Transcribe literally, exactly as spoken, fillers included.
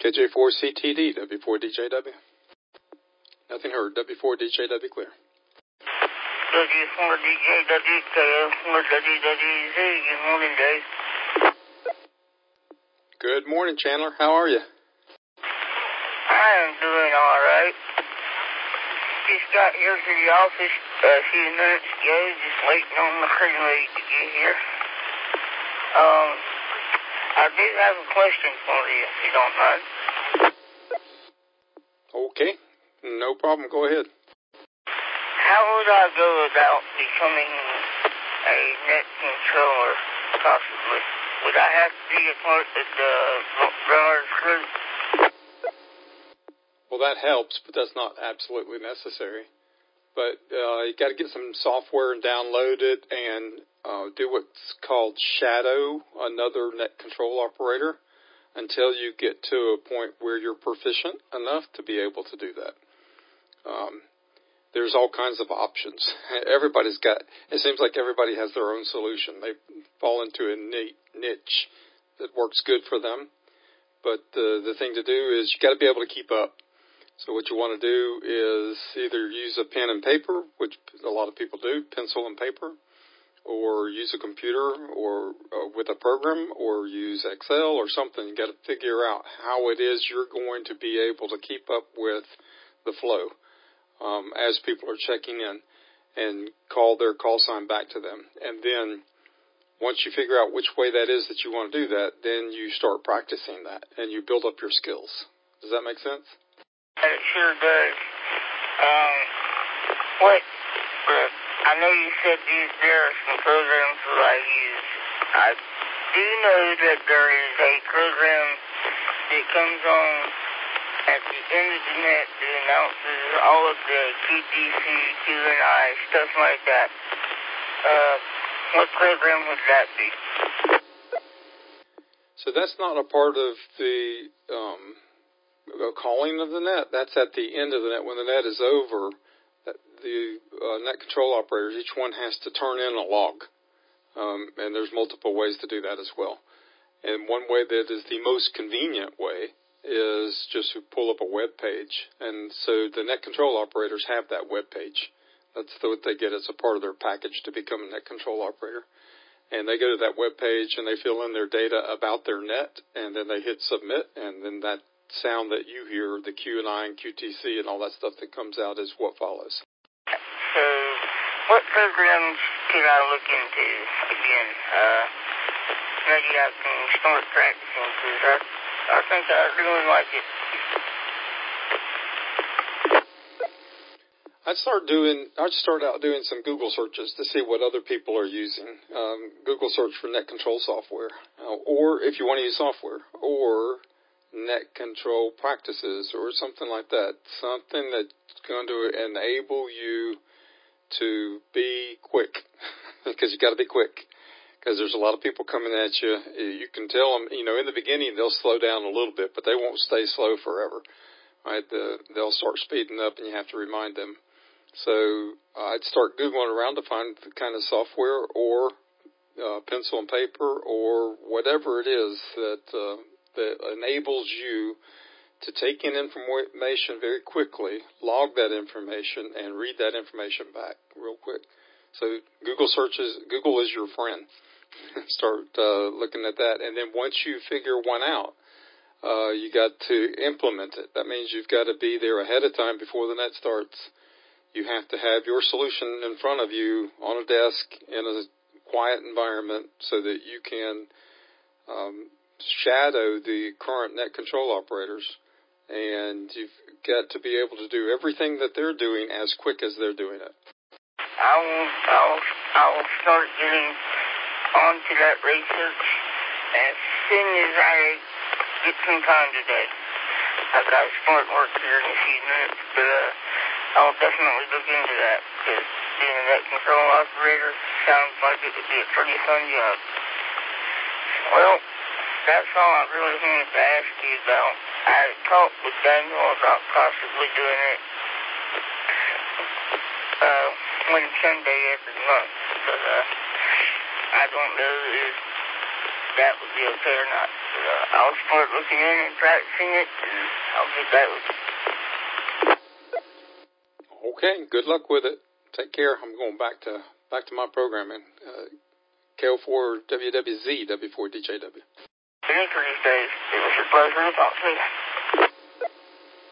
K J four C T D, W four D J W. Nothing heard. W four D J W clear. W four D J W, K F four W W Z. Good morning, Dave. Good morning, Chandler. How are you? I am doing all right. Just got here to the office a few minutes ago, just waiting on the freeway to get here. Um, I do have a question for you, if you don't mind. Okay. No problem. Go ahead. How would I go about becoming a net controller, possibly? Would I have to be a part of the Browers group? Well, that helps, but that's not absolutely necessary. But uh, you got to get some software and download it and uh, do what's called shadow another net control operator until you get to a point where you're proficient enough to be able to do that. Um, there's all kinds of options. Everybody's got, it seems like everybody has their own solution. They fall into a neat niche that works good for them. But the, the thing to do is you got to be able to keep up. So what you want to do is either use a pen and paper, which a lot of people do, pencil and paper, or use a computer or uh, with a program, or use Excel or something. You got to figure out how it is you're going to be able to keep up with the flow um, as people are checking in, and call their call sign back to them. And then once you figure out which way that is that you want to do that, then you start practicing that and you build up your skills. Does that make sense? It sure does. Um, what, uh, I know you said these, there are some programs that I use. I do know that there is a program that comes on at the end of the net that announces all of the Q T C, Q and I, stuff like that. Uh, what program would that be? So that's not a part of the um, calling of the net. That's at the end of the net. When the net is over, the uh, net control operators, each one has to turn in a log. Um, and there's multiple ways to do that as well. And one way that is the most convenient way is just to pull up a web page. And so the net control operators have that web page. That's what they get as a part of their package to become a net control operator. And they go to that web page and they fill in their data about their net, and then they hit submit, and then that sound that you hear, the Q and I and Q T C and all that stuff that comes out, is what follows. So what programs could I look into again? Uh, maybe I can start practicing, because I, I think I really like it. I'd start doing, I'd start out doing some Google searches to see what other people are using. Um, Google search for net control software, uh, or if you want to use software, or net control practices, or something like that. Something that's going to enable you to be quick, because you got to be quick. Because there's a lot of people coming at you. You can tell them, you know, in the beginning they'll slow down a little bit, but they won't stay slow forever, right? The, they'll start speeding up, and you have to remind them. So uh, I'd start Googling around to find the kind of software or uh, pencil and paper or whatever it is that uh, that enables you to take in information very quickly, log that information, and read that information back real quick. So Google searches, Google is your friend. Start uh, looking at that, and then once you figure one out, uh, you got to implement it. That means you've got to be there ahead of time before the net starts. You have to have your solution in front of you on a desk in a quiet environment so that you can um, shadow the current net control operators, and you've got to be able to do everything that they're doing as quick as they're doing it. I will, I will, I will start getting onto that research as soon as I get some time today. I've got to start work here in a few minutes, but uh, I'll definitely look into that, because being a net control operator sounds like it would be a pretty fun job. Well, that's all I really wanted to ask you about. I talked with Daniel about possibly doing it uh, one Sunday every month, but uh, I don't know if that would be okay or not. But, uh, I'll start looking in and practicing it, and I'll get back with you. Okay, good luck with it. Take care. I'm going back to back to my programming. Uh, K O four W W Z W four D J W. Thank you for these days. It was a pleasure to talk to you.